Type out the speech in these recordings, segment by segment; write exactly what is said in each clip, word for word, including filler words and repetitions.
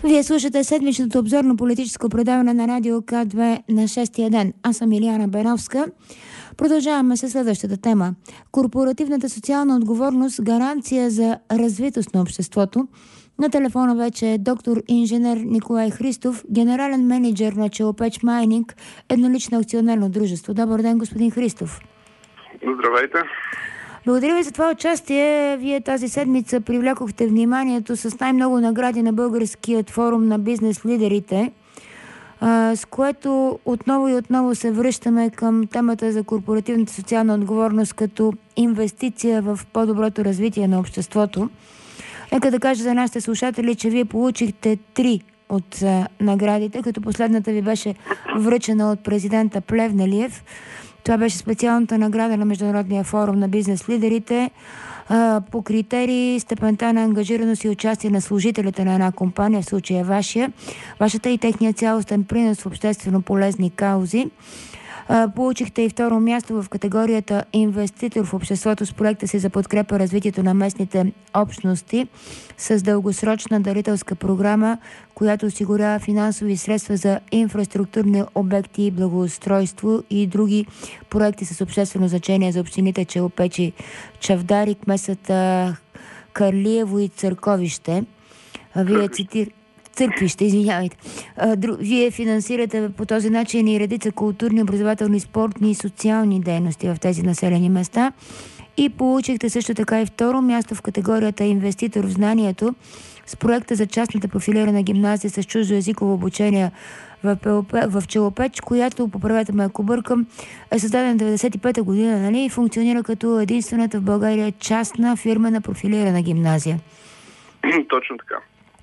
Вие слушате седмичното обзорно политическо предаване на Радио К две на шестия ден. Аз съм Илияна Беновска. Продължаваме с следващата тема. Корпоративната социална отговорност – гаранция за развитост на обществото. На телефона вече е доктор инженер Николай Христов, генерален менеджер на Челопеч Майнинг, еднолично акционерно дружество. Добър ден, господин Христов. Здравейте. Благодаря ви за това участие. Вие тази седмица привлякохте вниманието с най-много награди на Българският форум на бизнес лидерите, с което отново и отново се връщаме към темата за корпоративната социална отговорност като инвестиция в по-доброто развитие на обществото. Нека да кажа за нашите слушатели, че вие получихте три от а, наградите, като последната ви беше връчена от президента Плевнелиев. Това беше специалната награда на Международния форум на бизнес лидерите а, по критерии степента на ангажираност и участие на служителите на една компания, в случая вашия, вашата и техния цялостен принос в обществено полезни каузи. А, получихте и второ място в категорията инвеститор в обществото с проекта си за подкрепа развитието на местните общности с дългосрочна дарителска програма, която осигурява финансови средства за инфраструктурни обекти, благоустройство и други проекти с обществено значение за общините Челопеч и Чавдари, кметствата Карлиево и Църковище. Вие цитир... Църквище, извинявайте. Вие финансирате по този начин и редица културни, образователни, спортни и социални дейности в тези населени места. И получихте също така и второ място в категорията инвеститор в знанието с проекта за частната профилирана гимназия с чуждоезиково обучение в, в Челопеч, която, поправете ме ако бъркам, е създадена деветдесет и пета година, нали? И функционира като единствената в България частна фирмена профилирана гимназия. Точно така.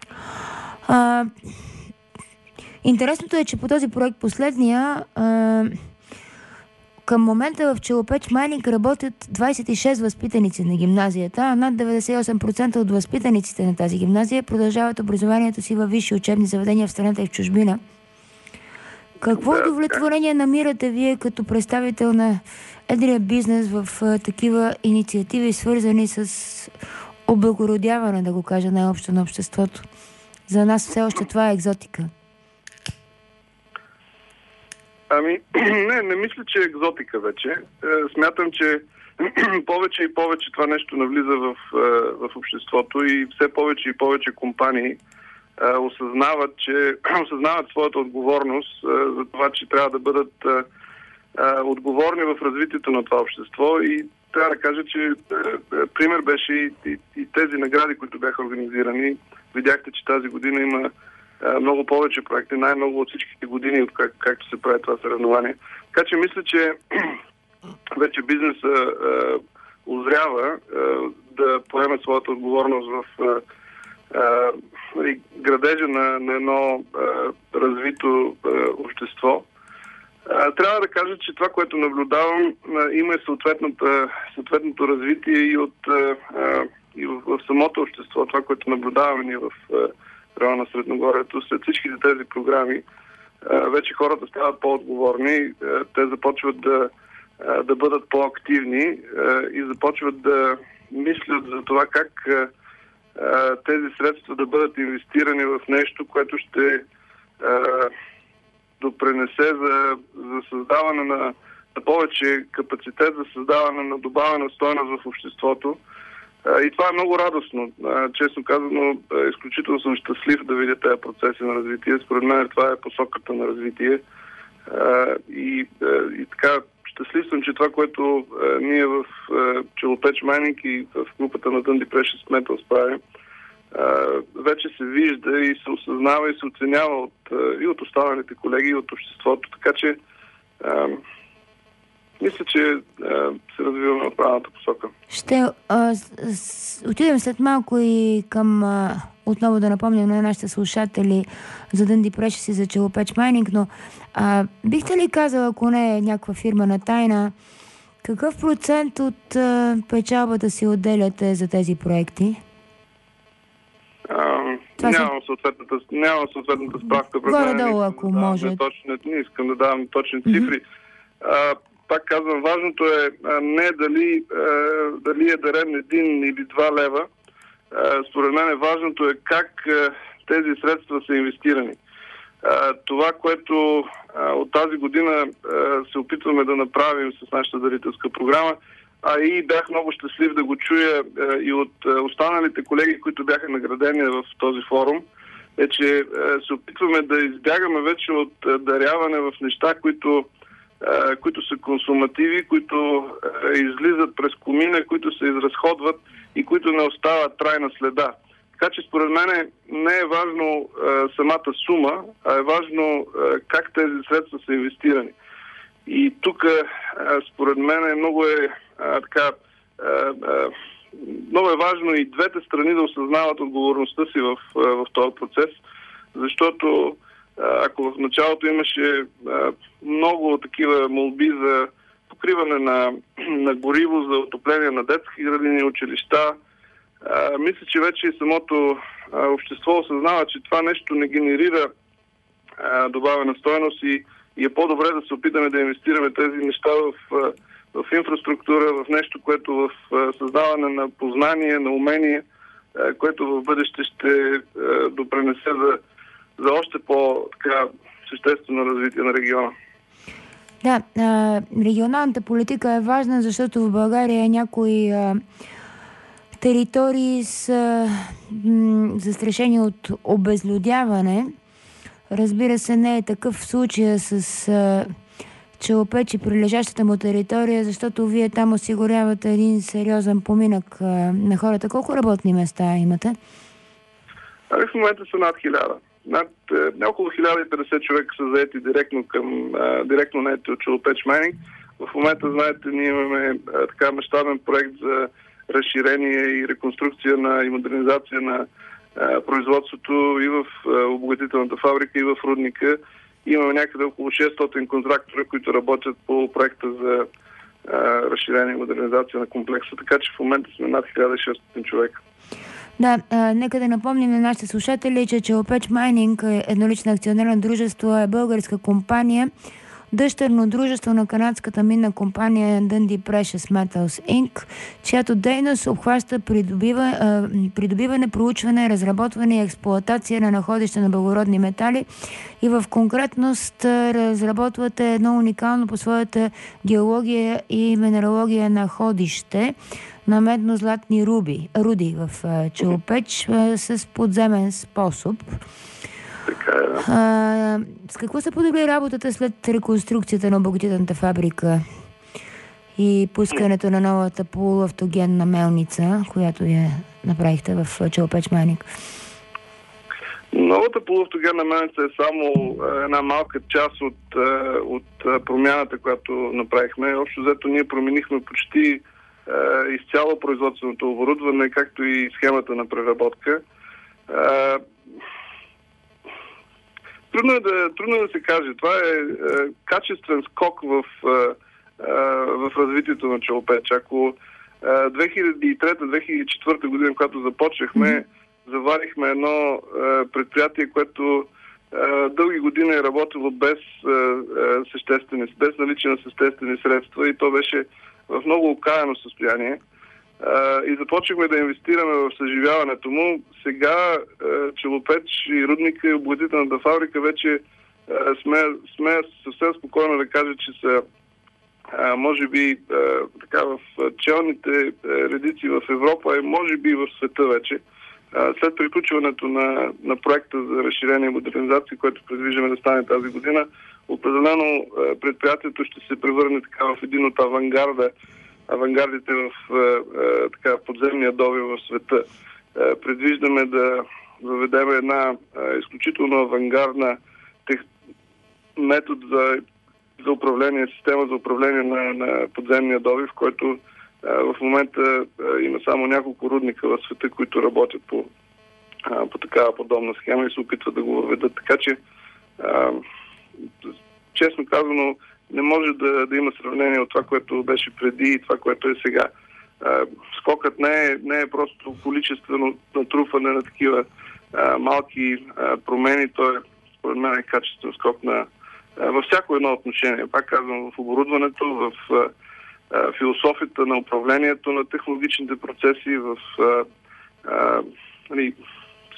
А, интересното е, че по този проект последния а, към момента в Челопеч Майнинг работят двадесет и шест възпитаници на гимназията, а над деветдесет и осем процента от възпитаниците на тази гимназия продължават образованието си във висши учебни заведения в страната и в чужбина. Какво да, удовлетворение намирате вие като представител на едрия бизнес в а, такива инициативи, свързани с облагородяване, да го кажа най-общо, на обществото? За нас все още това е екзотика. Ами, не, не мисля, че е екзотика вече. Е, смятам, че повече и повече това нещо навлиза в, в обществото и все повече и повече компании е, осъзнават, че осъзнават своята отговорност е, за това, че трябва да бъдат е, е, отговорни в развитието на това общество и трябва да кажа, че е, е, пример беше и, и, и тези награди, които бяха организирани. Видяхте, че тази година има а, много повече проекти, най-много от всичките години, от как, както се прави това съревнование. Така че мисля, че вече бизнеса а, озрява а, да поеме своята отговорност в а, а, градежа на, на едно а, развито а, общество. А, трябва да кажа, че това, което наблюдавам, а, има съответното развитие и от а, и в, в самото общество, това, което наблюдаваме ние в района на Средногорието, след всичките тези програми, вече хората стават по-отговорни, те започват да, да бъдат по-активни и започват да мислят за това как тези средства да бъдат инвестирани в нещо, което ще допренесе за, за създаване на, на повече капацитет, за създаване на добавена стойност в обществото. И това е много радостно. Честно казано, изключително съм щастлив да видя тези процеси на развитие. Според мен това е посоката на развитие. И, и така, щастлив съм, че това, което ние в Челопеч Майнинг и в групата на Dundee Precious Metals правим, вече се вижда и се осъзнава и се оценява от, и от останалите колеги, и от обществото. Така че мисля, че а, се развиваме в правилната посока. Ще а, с, с, отидем след малко и към а, отново да напомням на нашите слушатели за Dundee Precious и за Челопеч Майнинг, но а, бихте ли казала, ако не е някаква фирмена тайна, какъв процент от а, печалбата си отделяте за тези проекти? А, нямам, са... съответната, нямам съответната справка. Горе-долу, ако да може. Не, точно, не искам да давам точни цифри. Mm-hmm. Пак казвам, важното е а, не дали, а, дали е дарен един или два лева. А, според мен важното е как а, тези средства са инвестирани. Това, което от тази година се опитваме да направим с нашата дарителска програма, а и бях много щастлив да го чуя и от останалите колеги, които бяха наградени в този форум, е, че се опитваме да избягаме вече от даряване в неща, които, които са консумативи, които излизат през комина, които се изразходват и които не остават трайна следа. Така че според мен не е важно а, самата сума, а е важно а, как тези средства са инвестирани. И тук според мен много е а, така а, а, много е важно и двете страни да осъзнават отговорността си в, в този процес, защото а, ако в началото имаше а, много такива молби за покриване на, на гориво за отопление на детски градини, училища, а, мисля, че вече и самото а, общество осъзнава, че това нещо не генерира а, добавена стойност и, и е по-добре да се опитаме да инвестираме тези неща в, в инфраструктура, в нещо, което в създаване на познание, на умение, а, което в бъдеще ще а, допренесе за, за още по-съществено развитие на региона. Да, а, регионалната политика е важна, защото в България някои а, територии са м, застрашени от обезлюдяване. Разбира се, не е такъв случай с а, Челопеч и прилежащата му територия, защото вие там осигурявате един сериозен поминък а, на хората. Колко работни места имате? Ами в момента са над хиляда. Над е, около хиляда и петдесет човека са заети директно към а, директно наети от Челопеч Майнинг. В момента, знаете, ние имаме а, така мащабен проект за разширение и реконструкция на и модернизация на а, производството и в а, обогатителната фабрика, и в рудника. Имаме някъде около шестстотин контрактора, които работят по проекта за а, разширение и модернизация на комплекса. Така че в момента сме над хиляда и шестстотин човека. Да, а, нека да напомним на нашите слушатели, че Челопеч Майнинг, еднолично акционерно дружество, е българска компания, дъщерно дружество на канадската минна компания Dundee Precious Metals инкорпорейтед, чиято дейност обхваща придобива, а, придобиване, проучване, разработване и експлоатация на находища на благородни метали и в конкретност разработвате едно уникално по своята геология и минералогия находище на медно-златни руби, руди в Челопеч с подземен способ. Така е, да. А, с какво се подобри работата след реконструкцията на обогатителната фабрика и пускането на новата полуавтогенна мелница, която я направихте в Челопеч Майнинг? Новата полуавтогенна мелница е само една малка част от, от промяната, която направихме. Общо взето ние променихме почти изцяло производственото оборудване, както и схемата на преработка. Трудно е да, трудно е да се каже. Това е, е качествен скок в, е, в развитието на Челопеч. Ако е, две хиляди и трета - две хиляди и четвърта година, когато започнахме, mm-hmm. заварихме едно е, предприятие, което е, дълги години е работило без, е, е, съществени, без наличие на съществени средства и то беше в много окаяно състояние. Uh, и започнахме да инвестираме в съживяването му. Сега uh, Челопеч и рудника и обогатителната фабрика вече uh, сме, сме съвсем спокойно да кажа, че са uh, може би uh, така в челните uh, редици в Европа и може би в света вече. Uh, след приключването на, на проекта за разширение и модернизация, което предвиждаме да стане тази година, определено uh, предприятието ще се превърне така в един от авангарда авангардите в е, така, подземния добив в света. Е, предвиждаме да въведем една е, изключително авангардна тех... метод за, за управление, система за управление на, на подземния добив, който е, в момента е, има само няколко рудника в света, които работят по, е, по такава подобна схема и се опитват да го въведат. Така че, е, честно казано, не може да, да има сравнение от това, което беше преди и това, което е сега. А, скокът не е, не е просто количествено натрупване на такива а, малки а, промени. То е, според мен, е качествен скок на, а, във всяко едно отношение. Пак казвам, в оборудването, в а, а, философията на управлението на технологичните процеси, в а, а, нали,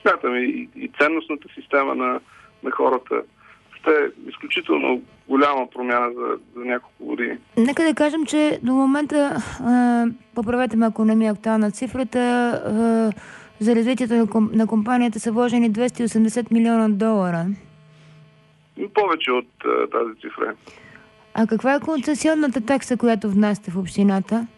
смятам и, и ценностната система на, на хората. Това е изключително голяма промяна за, за няколко години. Нека да кажем, че до момента, а, поправете ме ако не ми е актуална цифрата, а, за развитието на, ком, на компанията са вложени двеста и осемдесет милиона долара. Повече от а, тази цифра. А каква е концесионната такса, която внасяте в общината?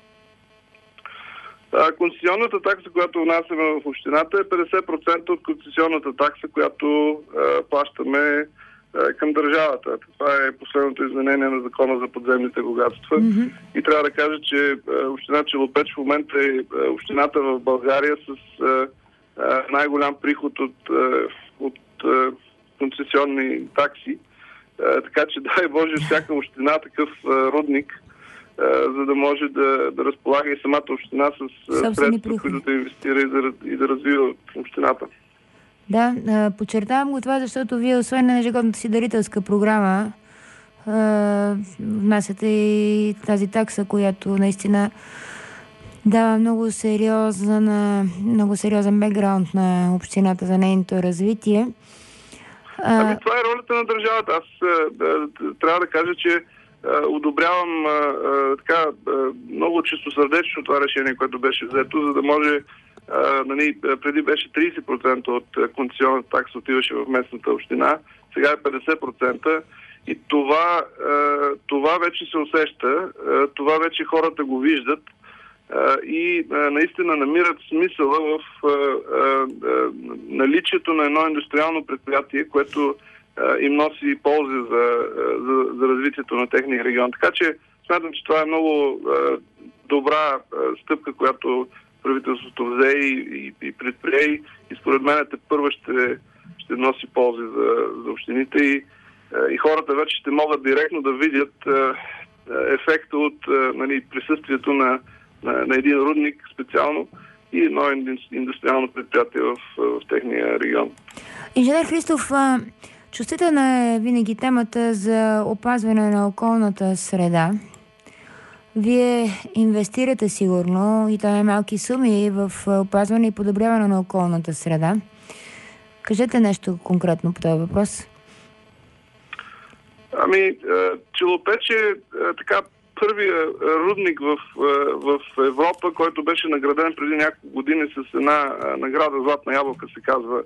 А, концесионната такса, която внасяме в общината, е петдесет процента от концесионната такса, която а, плащаме а, към държавата. Това е последното изменение на Закона за подземните богатства. Mm-hmm. И трябва да кажа, че а, община Челопеч в момента е а, общината в България с а, а, най-голям приход от, а, от а, концесионни такси. А, така че дай Боже всяка община такъв а, рудник, за да може да, да разполага и самата община с средства, които да инвестира и да, и да развива общината. Да, подчертавам го това, защото вие, освен на ежегодната си дарителска програма, внасяте и тази такса, която наистина дава много сериозен, много сериозен бекграунд на общината за нейното развитие. Ами това е ролята на държавата. Аз трябва да кажа, че Uh, одобрявам uh, uh, така, uh, много чистосърдечно това решение, което беше взето, за да може, uh, нали, преди беше трийсет процента от концесионната такса отиваше в местната община, сега е петдесет процента и това, uh, това вече се усеща, uh, това вече хората го виждат uh, и uh, наистина намират смисъла в uh, uh, uh, наличието на едно индустриално предприятие, което им носи ползи за, за, за развитието на техния регион. Така че смятам, че това е много е, добра е, стъпка, която правителството взе и, и, и предприе и според мен те първо ще, ще носи ползи за, за общините и, е, и хората вече ще могат директно да видят е, ефекта от е, нали, присъствието на, на, на един рудник специално и едно индустриално предприятие в, в техния регион. Инженер Христов, чувствителна е винаги темата за опазване на околната среда. Вие инвестирате сигурно и това е малки суми в опазване и подобряване на околната среда. Кажете нещо конкретно по този въпрос. Ами, Челопеч е така първия рудник в, в Европа, който беше награден преди няколко години с една награда Златна ябълка, се казва,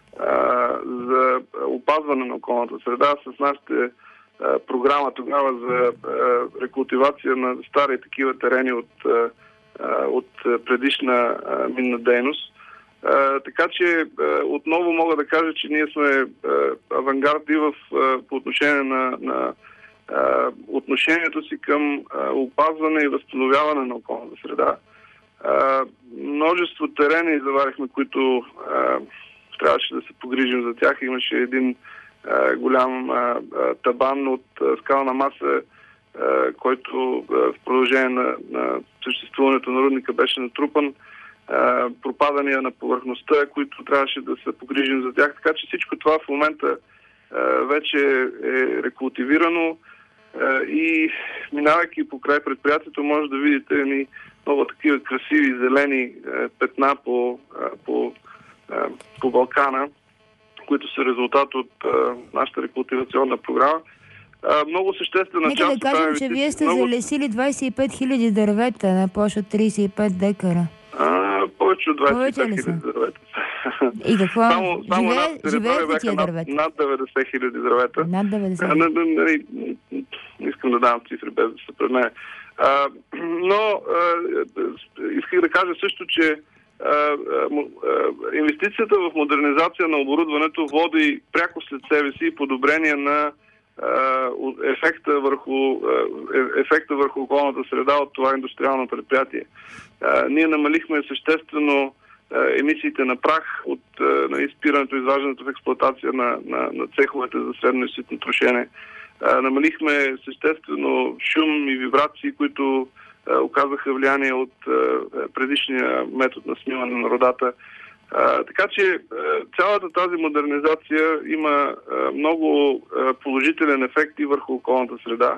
за опазване на околната среда с нашите програма тогава за рекултивация на стари такива терени от, от предишна минна дейност. Така че отново мога да кажа, че ние сме авангарди в, по отношение на, на отношението си към опазване и възстановяване на околната среда. Множество терени заварихме, които трябваше да се погрижим за тях. Имаше един а, голям а, табан от а, скална маса, а, който а, в продължение на, на съществуването на рудника беше натрупан. А, пропадания на повърхността, които трябваше да се погрижим за тях. Така че всичко това в момента а, вече е рекултивирано а, и минавайки по край предприятието може да видите ни много такива красиви зелени а, петна по, а, по по Балкана, които са резултат от а, нашата рекултивационна програма. А, много съществена Нека част... Нека да кажем, че вие сте много... залесили двадесет и пет хиляди дървета на площ от тридесет и пет декара. А, повече от двадесет и пет хиляди дървета. И какво? Само, само Живее, живеете тия дървета? Над, над деветдесет хиляди дървета. Над деветдесет. А, не, не, не, не искам да давам цифри без да са пред мен. А, но а, исках да кажа също, че инвестицията в модернизация на оборудването води пряко след себе си подобрение на ефекта върху, ефекта върху околната среда от това индустриално предприятие. Ние намалихме съществено емисиите на прах от на изпирането и изваждането в експлоатация на, на, на цеховете за средно и ситно трошене. Намалихме съществено шум и вибрации, които оказаха влияние от предишния метод на смиване на родата. Така че цялата тази модернизация има много положителен ефект и върху околната среда,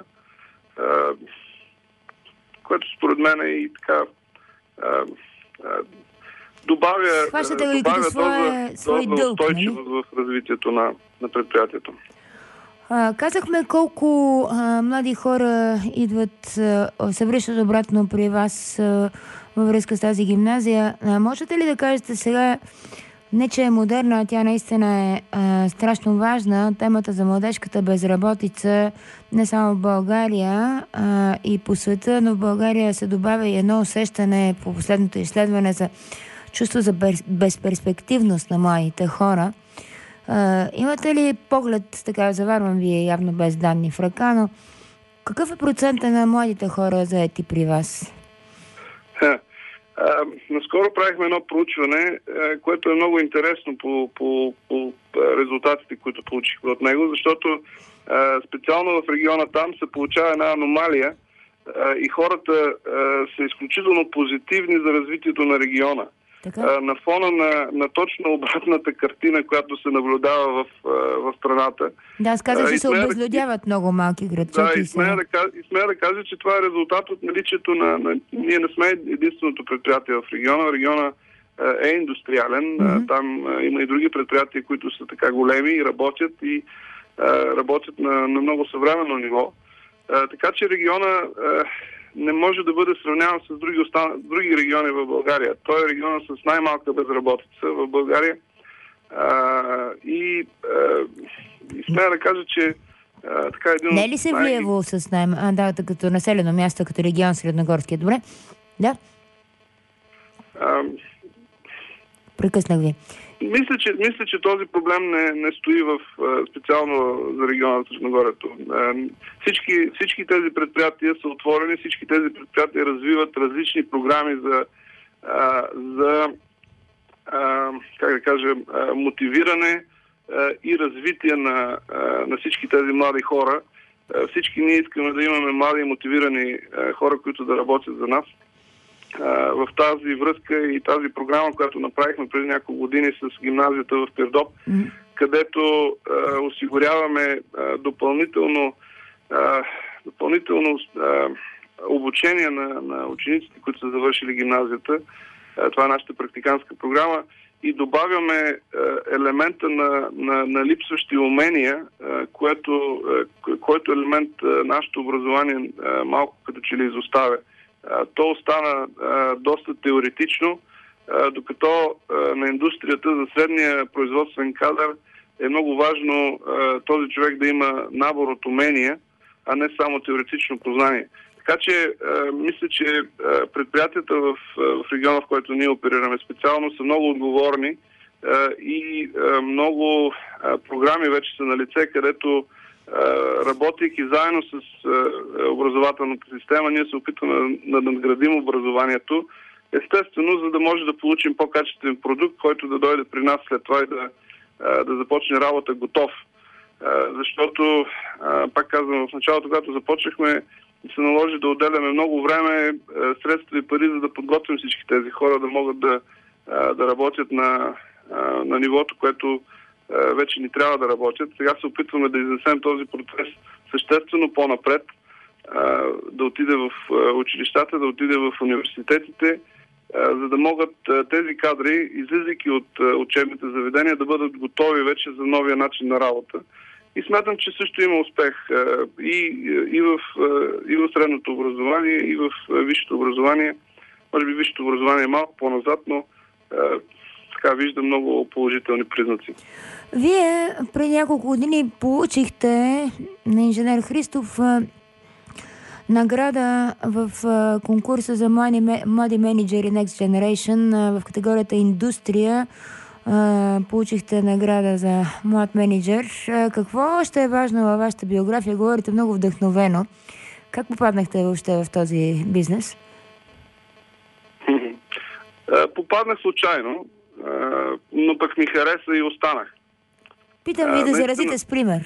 което според мен е и така добавя, Хващате го и добавя като своя, доза, свой доза дълг, устойчивост нали? в развитието на, на предприятието. А, казахме колко а, млади хора идват, а, се връщат обратно при вас а, във връзка с тази гимназия. А, можете ли да кажете сега, не че е модерна, а тя наистина е а, страшно важна, темата за младежката безработица не само в България а, и по света, но в България се добавя и едно усещане по последното изследване за чувство за безперспективност на младите хора. Uh, имате ли поглед, така заварвам вие явно без данни в ръка, но какъв е процентът на младите хора заети при вас? Ха, а, наскоро правихме едно проучване, а, което е много интересно по, по, по резултатите, които получихме от него, защото а, специално в региона там се получава една аномалия а, и хората а, са изключително позитивни за развитието на региона. Така? На фона на, на точно обратната картина, която се наблюдава в, в страната. Да, аз казах, че и се обезлюдяват да, много малки градчета. Да, и смея да, и смея да кажа, че това е резултат от наличието на, на... Ние не сме единственото предприятие в региона. Региона е индустриален. Mm-hmm. Там има и други предприятия, които са така големи и работят и работят на, на много съвременно ниво. Така че региона не може да бъде сравняван с други, остан... други региони в България. Той е региона с най-малка безработица в България. А, и, а, и смея да кажа, че а, така един... Не е ли се най... влиево с най... А, да, като населено място, като регион Средногорския? Добре? Да? А, Прекъснах ви. Мисля, че, мисля, че този проблем не, не стои в, специално за региона на Средногорието. Всички, всички тези предприятия са отворени, всички тези предприятия развиват различни програми за, за как да кажа, мотивиране и развитие на, на всички тези млади хора. Всички ние искаме да имаме млади и мотивирани хора, които да работят за нас. В тази връзка и тази програма, която направихме преди няколко години с гимназията в Пирдоп, mm-hmm. където а, осигуряваме а, допълнително, а, допълнително а, обучение на, на учениците, които са завършили гимназията. А, това е нашата практиканска програма. И добавяме а, елемента на, на, на липсващи умения, а, което, а, който елемент а, нашето образование а, малко като че ли изоставя. То остана а, доста теоретично, а, докато а, на индустрията за средния производствен кадър е много важно а, този човек да има набор от умения, а не само теоретично познание. Така че а, мисля, че а, предприятията в, в региона, в който ние оперираме специално, са много отговорни а, и а, много а, програми вече са на лице, където работейки заедно с образователната система, ние се опитваме да надградим образованието, естествено, за да може да получим по-качествен продукт, който да дойде при нас след това и да, да започне работа готов. Защото, пак казвам, в началото, когато започнахме, се наложи да отделяме много време, средства и пари, за да подготвим всички тези хора да могат да, да работят на, на нивото, което вече ни трябва да работят. Сега се опитваме да изнесем този процес съществено по-напред, да отиде в училищата, да отиде в университетите, за да могат тези кадри, излизайки от учебните заведения, да бъдат готови вече за новия начин на работа. И смятам, че също има успех и, и, в, и в средното образование, и в висшето образование. Може би висшето образование е малко по-назад, но така виждам много положителни признаци. Вие преди няколко години получихте на инженер Христов награда в конкурса за млади, млади менеджери Next Generation в категорията Индустрия. Получихте награда за млад менеджер. Какво още е важно във вашата биография? Говорите много вдъхновено. Как попаднахте въобще в този бизнес? Попаднах случайно, но пък ми хареса и останах. Питам ви а, да заразите с пример.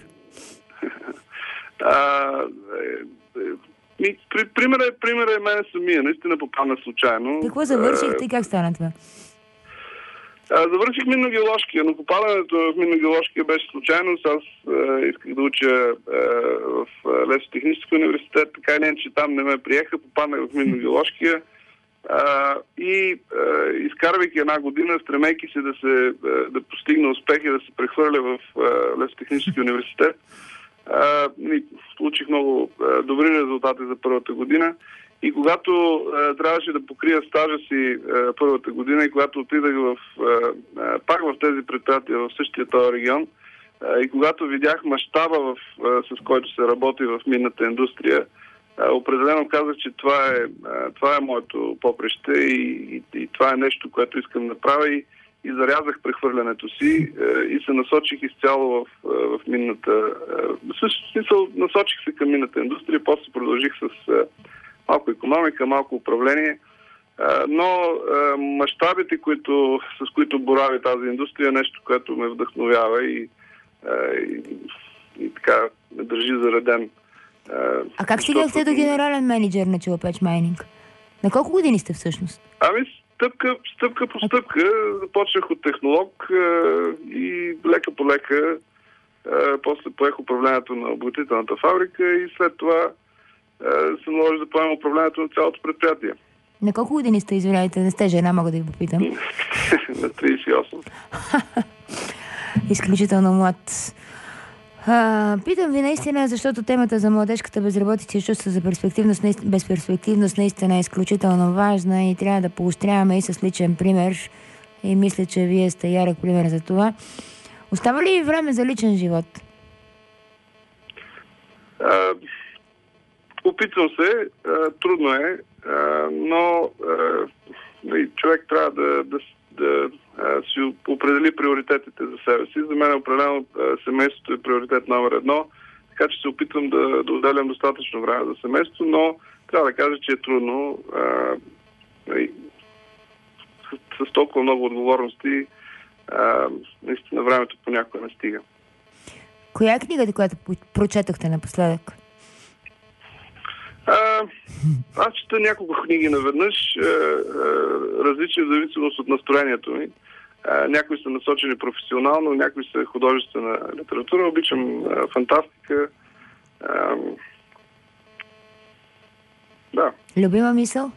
А, е, е, при, примера, е, примера е мене самия. Наистина попадна случайно. Какво завършихте и как стана това? А, завърших Минно-геоложкия, но попадането в Минно-геоложкия беше случайно. Аз а, исках да уча а, в Лесотехническия университет, така и не, че там не ме приеха. Попаднах в Минно-геоложкия. А, и а, изкарвайки една година, стремейки се да се да постигне успех и да се прехвърля в Лесотехнически университет, а, получих много а, добри резултати за първата година. И когато а, трябваше да покрия стажа си а, първата година и когато отидах в, а, пак в тези предприятия в същия този регион, а, и когато видях мащаба, в, а, с който се работи в минната индустрия, а, определено казах, че това е, а, това е моето поприще и, и, и това е нещо, което искам да направя и, и зарязах прехвърлянето си а, и се насочих изцяло в, в минната... В смисъл, насочих се към минната индустрия, после продължих с... А, малко икономика, малко управление, но мащабите, които, с които борави тази индустрия, е нещо, което ме вдъхновява и, и, и така ме държи зареден. А как стигнахте до генерален менеджер на Челопеч Майнинг? На колко години сте всъщност? Ами стъпка, стъпка по стъпка. Започнах от технолог и лека по лека после поех управлението на обогатителната фабрика и след това се наложи да поема управлението на цялото предприятие. На колко години сте, извиняйте, не сте жена, мога да ви попитам? На тридесет и осем. Изключително млад. А, питам ви наистина, защото темата за младежката безработица и чувство за перспективност, безперспективност наистина е изключително важна и трябва да поощряваме и с личен пример. И мисля, че вие сте ярък пример за това. Остава ли време за личен живот? А... Опитвам се, трудно е, но човек трябва да, да, да си определи приоритетите за себе си. За мен определено семейството е приоритет номер едно, така че се опитвам да, да отделям достатъчно време за семейството, но трябва да кажа, че е трудно. С, с толкова много отговорности наистина времето понякога не стига. Коя е книгата, която прочетохте напоследък? А, аз чета няколко книги наведнъж, а, а, различни в зависимост от настроението ми. А, някои са насочени професионално, някои са художествена литература. Обичам а, фантастика. А, да. Любима мисъл?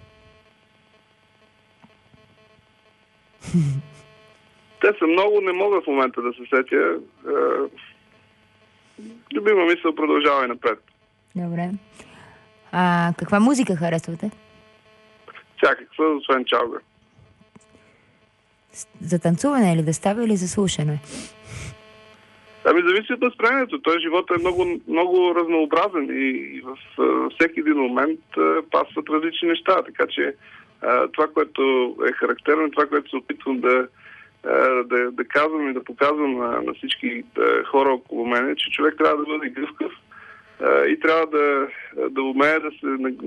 Те са много, не мога в момента да се сетя. А, любима мисъл продължава и напред. Добре. А каква музика харесвате? Всякаква, освен чалга. За танцуване или да става, или за слушане? Ами зависи от настроението. Той живота е много, много разнообразен и, и в uh, всеки един момент uh, пасват различни неща. Така че uh, това, което е характерно, това, което се опитвам да, uh, да, да казвам и да показвам на, на всички uh, хора около мен, е, че човек трябва да бъде гъвкав и трябва да, да умее да се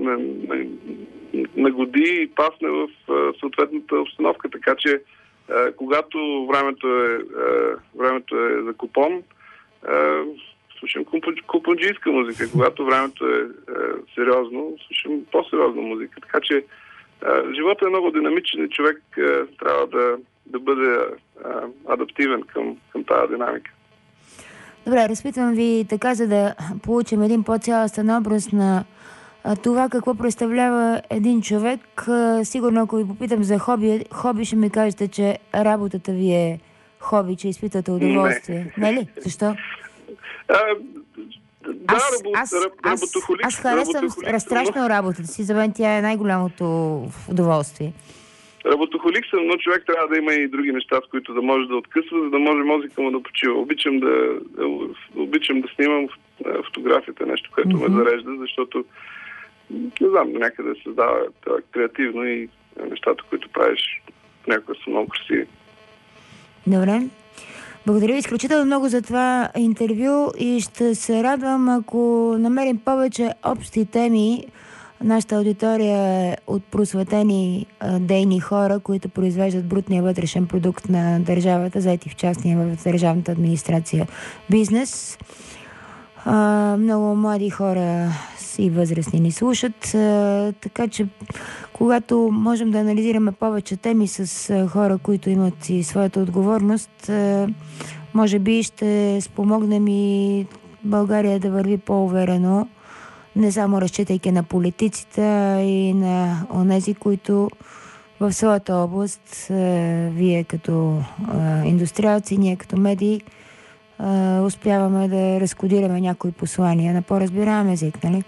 нагоди и пасне в съответната обстановка. Така че, когато времето е, времето е за купон, слушам купонджийска музика. Когато времето е сериозно, слушам по-сериозна музика. Така че, животът е много динамичен и човек трябва да, да бъде адаптивен към, към тази динамика. Добре, разпитвам ви така, за да получим един по-цялостен образ на а, това какво представлява един човек. А, сигурно, ако ви попитам за хоби, хоби, ще ми кажете, че работата ви е хоби, че изпитате удоволствие. Не, не ли? Защо? А, да, аз, работ, аз, работохолик. Аз, аз харесвам страшно работата си. За мен тя е най-голямото удоволствие. Работохолик съм, но човек трябва да има и други неща, с които да може да откъсва, за да може мозъка му да почива. Обичам да, да, обичам да снимам фотографията, нещо, което mm-hmm. ме зарежда, защото не знам, до някъде се създава това креативно и нещата, които правиш, някога са много красиви. Добре. Благодаря ви изключително много за това интервю и ще се радвам, ако намерим повече общи теми. Нашата аудитория е от просветени а, дейни хора, които произвеждат брутния вътрешен продукт на държавата, заети в частния в държавната администрация бизнес. А, много млади хора и възрастни ни слушат, а, така че когато можем да анализираме повече теми с а, хора, които имат и своята отговорност, а, може би ще спомогнем и България да върви по-уверено не само разчитайки на политиците, а и на онези, които в своята област, вие като индустриалци, ние като медии, успяваме да разкодираме някои послания на по-разбираем език, нали?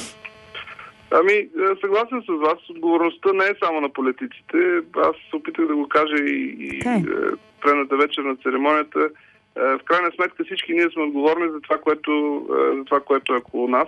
Ами, съгласен с вас. Отговорността не е само на политиците. Аз се опитах да го кажа и, и okay. предната вечер на церемонията. В крайна сметка всички ние сме отговорни за това, което, за това, което е около нас.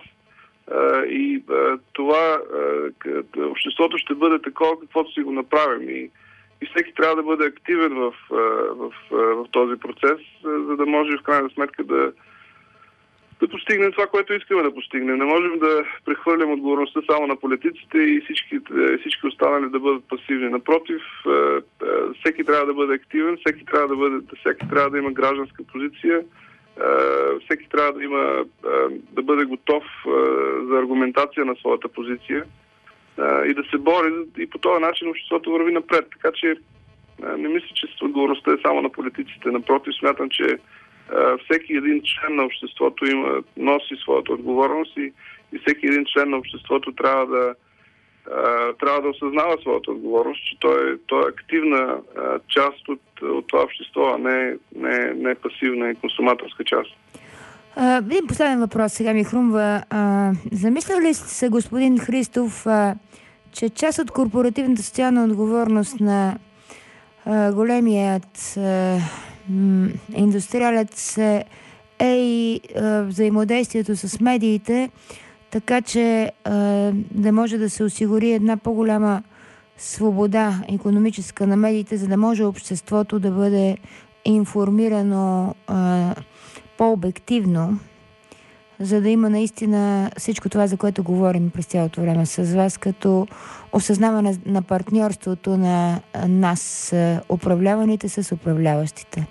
И това обществото ще бъде такова, каквото си го направим. И, и всеки трябва да бъде активен в, в, в този процес, за да може в крайна сметка да да постигнем това, което искаме да постигнем. Не можем да прехвърлим отговорността само на политиците и всички, всички останали да бъдат пасивни. Напротив, всеки трябва да бъде активен, всеки трябва да, бъде, всеки трябва да има гражданска позиция, всеки трябва да има да бъде готов за аргументация на своята позиция и да се бори, и по този начин обществото върви напред. Така че не мисля, че отговорността е само на политиците. Напротив, смятам, че всеки един член на обществото има, носи своята отговорност и, и всеки един член на обществото трябва да, а, трябва да осъзнава своята отговорност, че той, той е активна а, част от, от това общество, а не, не, не пасивна и консуматорска част. Един последен въпрос сега ми хрумва. А, замислял ли се, господин Христов, а, че част от корпоративната социална отговорност на а, големият а, индустриалец е и а, взаимодействието с медиите, така че а, да може да се осигури една по-голяма свобода икономическа на медиите, за да може обществото да бъде информирано а, по-обективно, за да има наистина всичко това, за което говорим през цялото време с вас, като осъзнаване на партньорството на нас, управляваните с управляващите.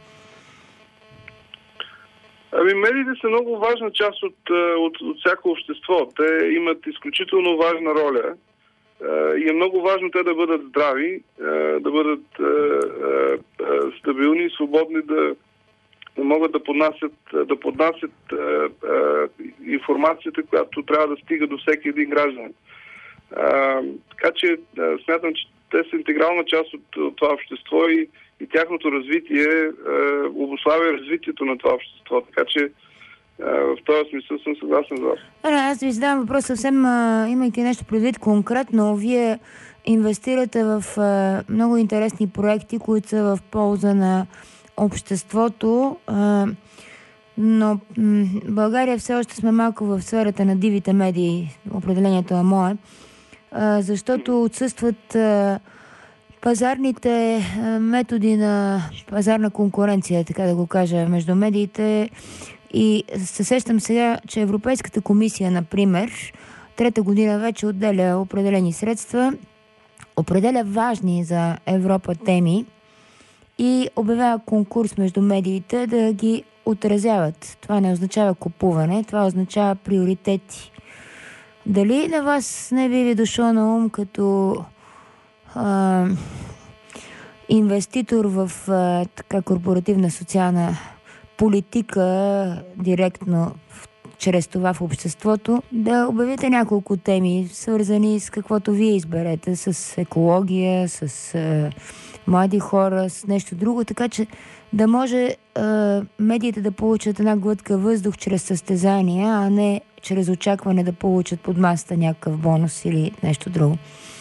Ами, медиите са много важна част от, от, от всяко общество. Те имат изключително важна роля и е много важно те да бъдат здрави, да бъдат стабилни и свободни, да да могат да поднасят, да поднасят е, е, информацията, която трябва да стига до всеки един гражданин. Е, така че е, смятам, че те са интегрална част от, от това общество и, и тяхното развитие е, обуславя развитието на това общество. Така че е, в този смисъл съм съгласен с вас. Аз ви задавам въпрос съвсем, а, имайки нещо предвид конкретно. Вие инвестирате в а, много интересни проекти, които са в полза на обществото, а, но м- България все още сме малко в сферата на дивите медии, определението е мое, а, защото отсъстват а, пазарните а, методи на пазарна конкуренция, така да го кажа, между медиите. И се сещам сега, че Европейската комисия, например, трета година вече отделя определени средства, определя важни за Европа теми и обявява конкурс между медиите да ги отразяват. Това не означава купуване, това означава приоритети. Дали на вас не би ви дошло на ум като а, инвеститор в а, така корпоративна социална политика, директно в, чрез това в обществото, да обявите няколко теми, свързани с каквото вие изберете, с екология, с а, млади хора, с нещо друго, така че да може а, медиите да получат една глътка въздух чрез състезания, а не чрез очакване да получат под масата някакъв бонус или нещо друго.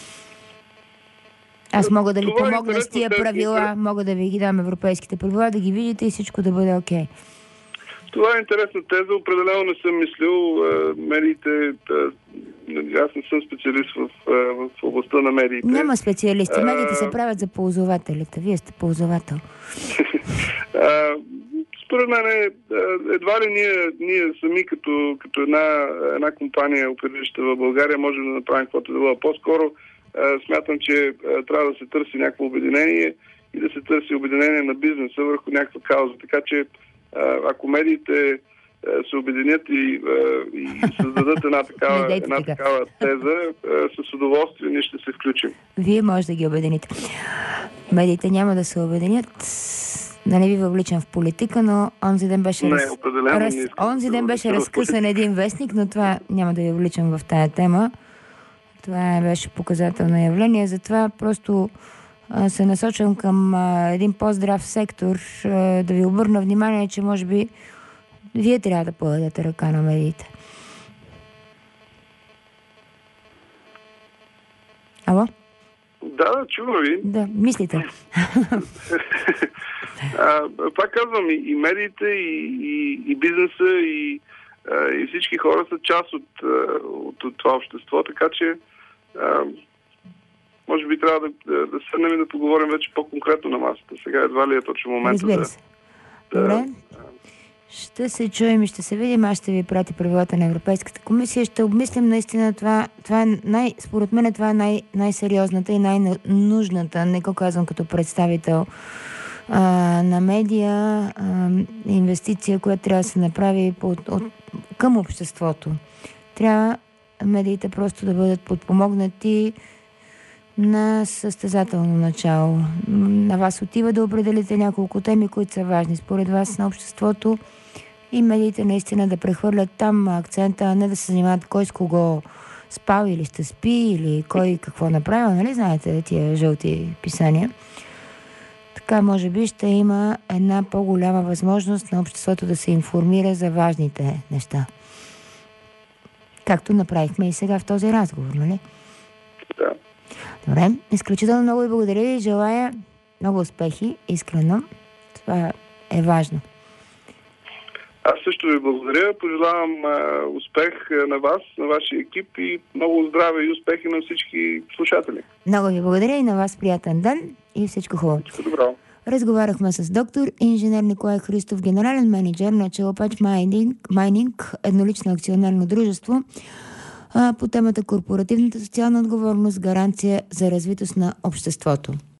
Аз мога да ви това помогна е с тия правила, мога да ви ги дам европейските правила, да ги видите и всичко да бъде окей. Okay. Това е интересна теза. Определено не съм мислил. Медиите, аз не съм специалист в, в областта на медиите. Няма специалисти. Медиите се правят за ползвателите. Вие сте ползвател. Според мен едва ли ние, ние сами като, като една, една компания, оперираща в България, можем да направим каквото да било. По-скоро смятам, че трябва да се търси някакво обединение и да се търси обединение на бизнеса върху някаква кауза. Така че ако медиите се обединят и, и създадат една такава, една такава теза, с удоволствие ние ще се включим. Вие може да ги обедините. Медиите няма да се обединят. да не ви въвличам в политика, но онзи ден беше, Не, раз... определено раз... не искам онзи да ден се беше въвличам в разкъсан политика. един вестник, но това няма да ви вличам в тая тема. Това беше показателно явление, затова просто а, се насочвам към а, един по-здрав сектор, а, да ви обърна внимание, че може би вие трябва да подадете ръка на медиите. Ало? Да, да, чувам ви. Да, мислите. а, пак казвам, и, и медиите, и, и, и бизнеса, и, а, и всички хора са част от, от, от това общество, така че а, може би трябва да, да, да седнем и да поговорим вече по-конкретно на масата. Сега едва ли е точно момента. Разбира се. Да, Добре. да, Ще се чуем и ще се видим. Аз ще ви прати правилата на Европейската комисия. Ще обмислим наистина това. това е най, според мен това е най- най-сериозната и най-нужната, не го казвам като представител а, на медия, а, инвестиция, която трябва да се направи под, от, към обществото. Трябва медиите просто да бъдат подпомогнати на състезателно начало. На вас отива да определите няколко теми, които са важни според вас на обществото, и медиите наистина да прехвърлят там акцента, а не да се занимават кой с кого спал или ще спи, или кой какво направил, нали знаете тия жълти писания. Така може би ще има една по-голяма възможност на обществото да се информира за важните неща. Както направихме и сега в този разговор, нали? да. Добре, изключително много ви благодаря и желая много успехи, искрено. Това е важно. Аз също ви благодаря. Пожелавам а, успех на вас, на вашия екип и много здраве и успехи на всички слушатели. Много ви благодаря и на вас приятен ден и всичко хубаво. Всичко добро. Разговаряхме с доктор инженер Николай Христов, генерален менеджер на Челопач Майнинг, еднолично акционерно дружество, по темата корпоративната социална отговорност, гаранция за развитост на обществото.